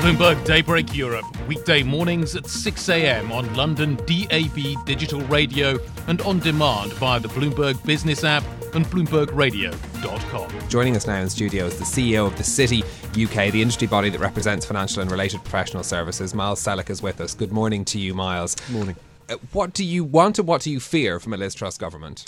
Bloomberg Daybreak Europe, weekday mornings at 6 a.m. on London DAB digital radio and on demand via the Bloomberg Business app and BloombergRadio.com. Joining us now in studio is the CEO of the City UK, the industry body that represents financial and related professional services. Miles Selleck is with us. Good morning to you, Miles. Good morning. What do you want and what do you fear from a Liz Truss government?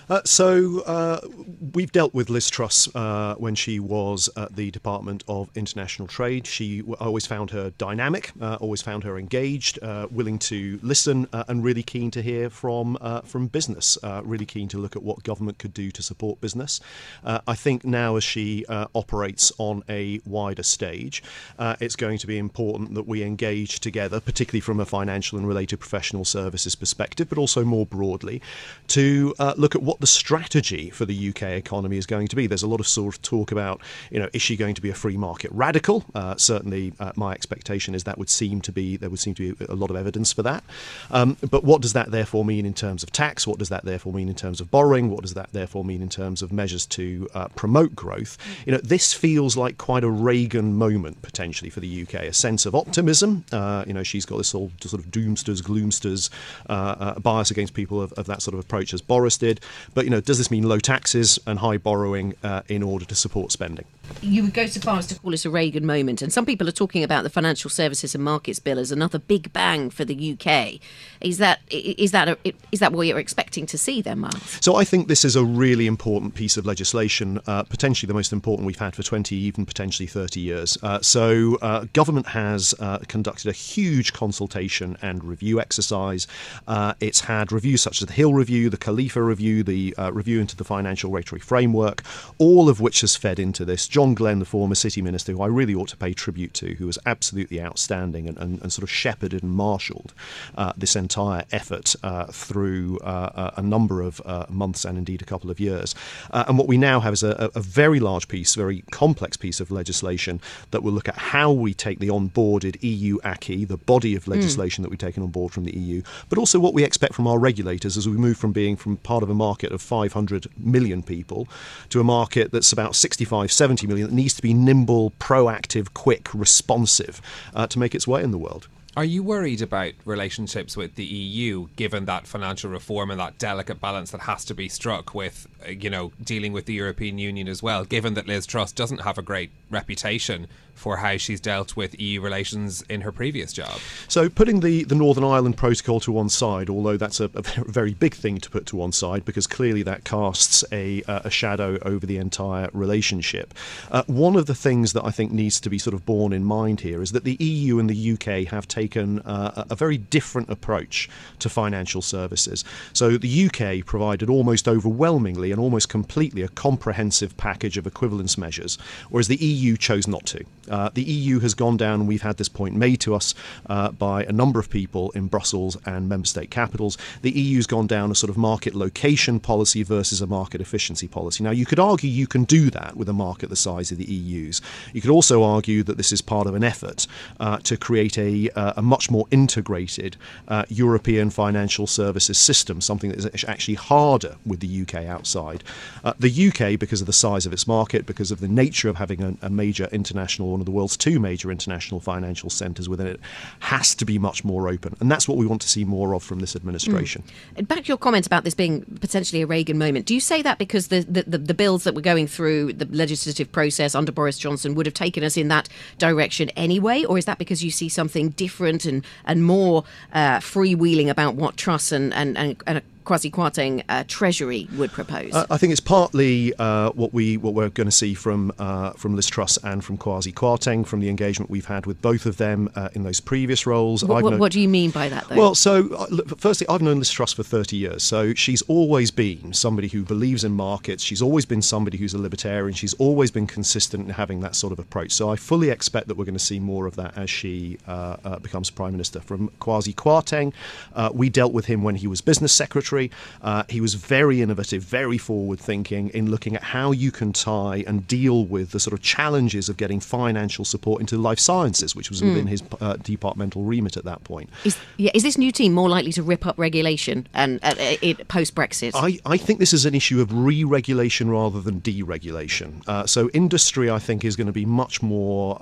We've dealt with Liz Truss when she was at the Department of International Trade. I always found her dynamic, always found her engaged, willing to listen and really keen to hear from business, really keen to look at what government could do to support business. I think now as she operates on a wider stage, it's going to be important that we engage together, particularly from a financial and related professional services perspective, but also more broadly, to look at what the strategy for the UK economy is going to be. There's a lot of sort of talk about, is she going to be a free market radical? Certainly, my expectation is there would seem to be a lot of evidence for that. But what does that therefore mean in terms of tax? What does that therefore mean in terms of borrowing? What does that therefore mean in terms of measures to promote growth? This feels like quite a Reagan moment potentially for the UK. A sense of optimism. She's got this all sort of doomsters, gloomsters bias against people of that sort of approach as Boris did. But, does this mean low taxes and high borrowing in order to support spending? You would go so far as to call it a Reagan moment. And some people are talking about the Financial Services and Markets Bill as another big bang for the UK. Is that what you're expecting to see then, Miles? So I think this is a really important piece of legislation, potentially the most important we've had for 20, even potentially 30 years. Government has conducted a huge consultation and review exercise. It's had reviews such as the Hill Review, the Khalifa Review, the review into the Financial Regulatory Framework, all of which has fed into this. John Glenn, the former City Minister, who I really ought to pay tribute to, who was absolutely outstanding and sort of shepherded and marshalled this entire effort through a number of months and indeed a couple of years. And what we now have is a very large piece, very complex piece of legislation that will look at how we take the onboarded EU acquis, the body of legislation that we've taken on board from the EU, but also what we expect from our regulators as we move from being from part of a market of 500 million people to a market that's about 65, 70 million that needs to be nimble, proactive, quick, responsive to make its way in the world. Are you worried about relationships with the EU, given that financial reform and that delicate balance that has to be struck with, dealing with the European Union as well, given that Liz Truss doesn't have a great reputation for how she's dealt with EU relations in her previous job? So putting the Northern Ireland Protocol to one side, although that's a very big thing to put to one side, because clearly that casts a shadow over the entire relationship. One of the things that I think needs to be sort of borne in mind here is that the EU and the UK have taken a very different approach to financial services. So the UK provided almost overwhelmingly and almost completely a comprehensive package of equivalence measures, whereas the EU chose not to. The EU has gone down, and we've had this point made to us by a number of people in Brussels and member state capitals. The EU's gone down a sort of market location policy versus a market efficiency policy. Now, you could argue you can do that with a market the size of the EU's. You could also argue that this is part of an effort to create a much more integrated European financial services system, something that is actually harder with the UK outside. The UK, because of the size of its market, because of the nature of having a major international, one of the world's two major international financial centres within it, has to be much more open. And that's what we want to see more of from this administration. Back to your comment about this being potentially a Reagan moment. Do you say that because the bills that were going through the legislative process under Boris Johnson would have taken us in that direction anyway? Or is that because you see something different and more freewheeling about what Truss and a Kwasi Kwarteng Treasury would propose? I think it's partly what we're going to see from Liz Truss and from Kwasi Kwarteng, from the engagement we've had with both of them in those previous roles. What do you mean by that, though? Well, so firstly, I've known Liz Truss for 30 years, so she's always been somebody who believes in markets. She's always been somebody who's a libertarian. She's always been consistent in having that sort of approach. So I fully expect that we're going to see more of that as she becomes Prime Minister. From Kwasi Kwarteng, we dealt with him when he was Business Secretary. regulatory. He was very innovative, very forward-thinking in looking at how you can tie and deal with the sort of challenges of getting financial support into life sciences, which was within his departmental remit at that point. Is this new team more likely to rip up regulation and post-Brexit? I think this is an issue of re-regulation rather than deregulation. So industry, I think, is going to be much more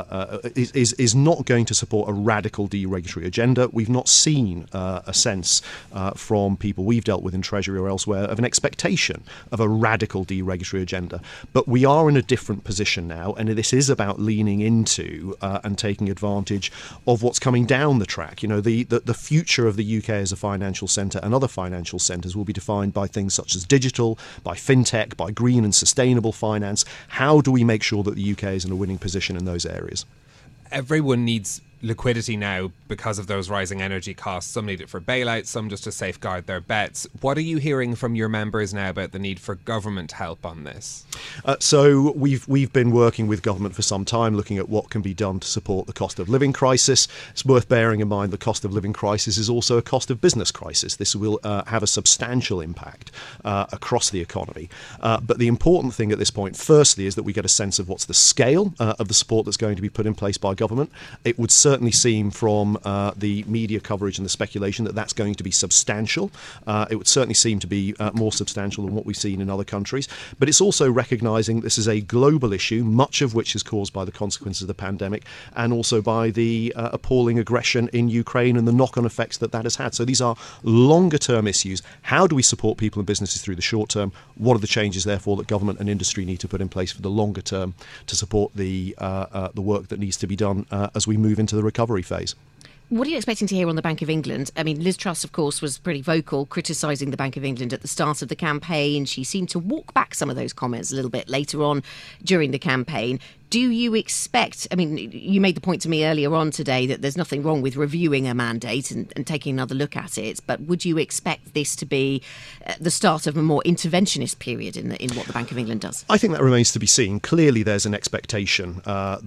is not going to support a radical deregulatory agenda. We've not seen a sense from people we've dealt with in Treasury or elsewhere of an expectation of a radical deregulatory agenda. But we are in a different position now, and this is about leaning into and taking advantage of what's coming down the track. You know, the future of the UK as a financial centre and other financial centres will be defined by things such as digital, by fintech, by green and sustainable finance. How do we make sure that the UK is in a winning position in those areas? Everyone needs liquidity now because of those rising energy costs. Some need it for bailouts, some just to safeguard their bets. What are you hearing from your members now about the need for government help on this? So we've been working with government for some time, looking at what can be done to support the cost of living crisis. It's worth bearing in mind the cost of living crisis is also a cost of business crisis. This will have a substantial impact across the economy. But the important thing at this point, firstly, is that we get a sense of what's the scale of the support that's going to be put in place by government. It would certainly seem from the media coverage and the speculation that that's going to be substantial. It would certainly seem to be more substantial than what we've seen in other countries. But it's also recognising this is a global issue, much of which is caused by the consequences of the pandemic and also by the appalling aggression in Ukraine and the knock-on effects that has had. So these are longer-term issues. How do we support people and businesses through the short term? What are the changes, therefore, that government and industry need to put in place for the longer term to support the work that needs to be done as we move into the recovery phase? What are you expecting to hear on the Bank of England? I mean, Liz Truss, of course, was pretty vocal criticising the Bank of England at the start of the campaign. She seemed to walk back some of those comments a little bit later on during the campaign. Do you expect, I mean, you made the point to me earlier on today that there's nothing wrong with reviewing a mandate and taking another look at it, but would you expect this to be the start of a more interventionist period in what the Bank of England does? I think that remains to be seen. Clearly there's an expectation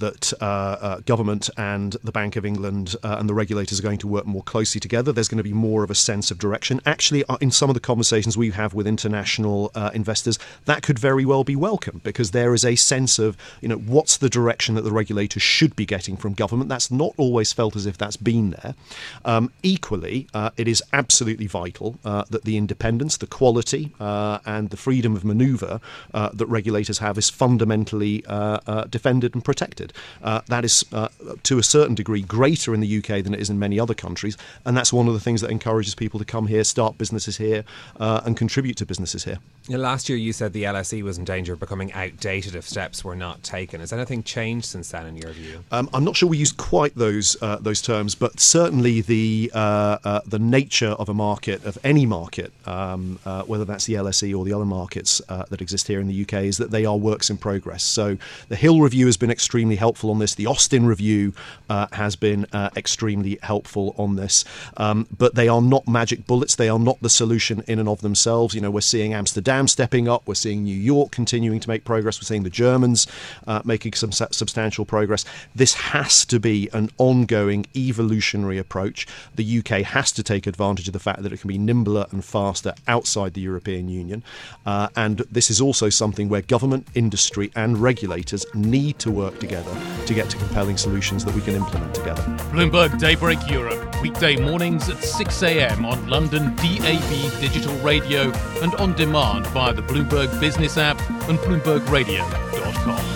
that government and the Bank of England and the regulators are going to work more closely together. There's going to be more of a sense of direction. Actually, in some of the conversations we have with international investors, that could very well be welcome because there is a sense of, you know, what's the direction that the regulators should be getting from government. That's not always felt as if that's been there. Equally, it is absolutely vital that the independence, the quality and the freedom of manoeuvre that regulators have is fundamentally defended and protected. That is to a certain degree greater in the UK than it is in many other countries, and that's one of the things that encourages people to come here, start businesses here and contribute to businesses here. Last year you said the LSE was in danger of becoming outdated if steps were not taken. Has anything changed since then in your view? I'm not sure we used quite those terms, but certainly the nature of a market, of any market, whether that's the LSE or the other markets that exist here in the UK, is that they are works in progress. So the Hill Review has been extremely helpful on this. The Austin Review has been extremely helpful on this. But they are not magic bullets. They are not the solution in and of themselves. You know, we're seeing Amsterdam stepping up. We're seeing New York continuing to make progress. We're seeing the Germans making some substantial progress. This has to be an ongoing evolutionary approach. The UK has to take advantage of the fact that it can be nimbler and faster outside the European Union. And this is also something where government, industry and regulators need to work together to get to compelling solutions that we can implement together. Bloomberg Daybreak Europe, weekday mornings at 6 a.m. on London DAB Digital Radio and on demand via the Bloomberg Business app and BloombergRadio.com.